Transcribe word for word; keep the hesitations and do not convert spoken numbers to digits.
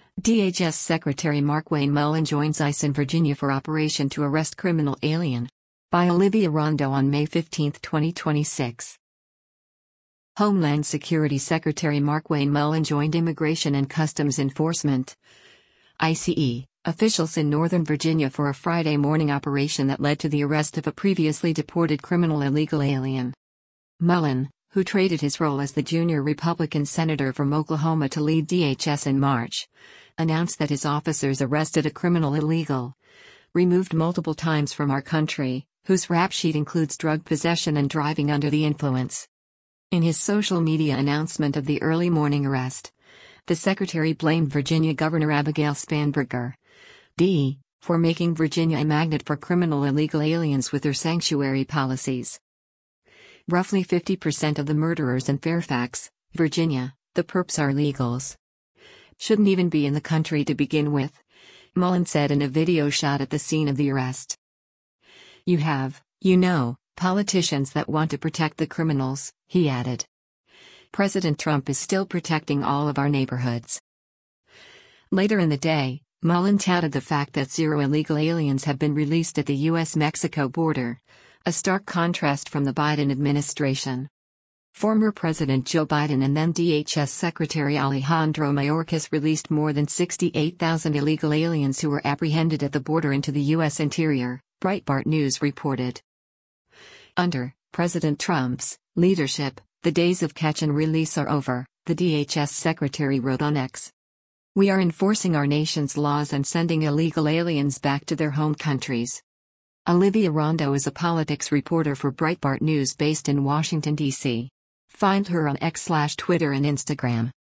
D H S Secretary Markwayne Mullin joins ICE in Virginia for operation to arrest criminal alien. By Olivia Rondo on May fifteenth, twenty twenty-six. Homeland Security Secretary Markwayne Mullin joined Immigration and Customs Enforcement (ICE) officials in Northern Virginia for a Friday morning operation that led to the arrest of a previously deported criminal illegal alien. Mullin, who traded his role as the junior Republican senator from Oklahoma to lead D H S in March, announced that his officers arrested a criminal illegal, removed multiple times from our country, whose rap sheet includes drug possession and driving under the influence. In his social media announcement of the early morning arrest, the secretary blamed Virginia Governor Abigail Spanberger, D, for making Virginia a magnet for criminal illegal aliens with their sanctuary policies. Roughly fifty percent of the murderers in Fairfax, Virginia, the perps are illegals. Shouldn't even be in the country to begin with, Mullin said in a video shot at the scene of the arrest. You have, you know, politicians that want to protect the criminals, he added. President Trump is still protecting all of our neighborhoods. Later in the day, Mullin touted the fact that zero illegal aliens have been released at the U S Mexico border, a stark contrast from the Biden administration. Former President Joe Biden and then D H S Secretary Alejandro Mayorkas released more than sixty-eight thousand illegal aliens who were apprehended at the border into the U S interior, Breitbart News reported. Under President Trump's leadership, the days of catch and release are over, the D H S secretary wrote on X. We are enforcing our nation's laws and sending illegal aliens back to their home countries. Olivia Rondo is a politics reporter for Breitbart News based in Washington, D C Find her on X slash Twitter and Instagram.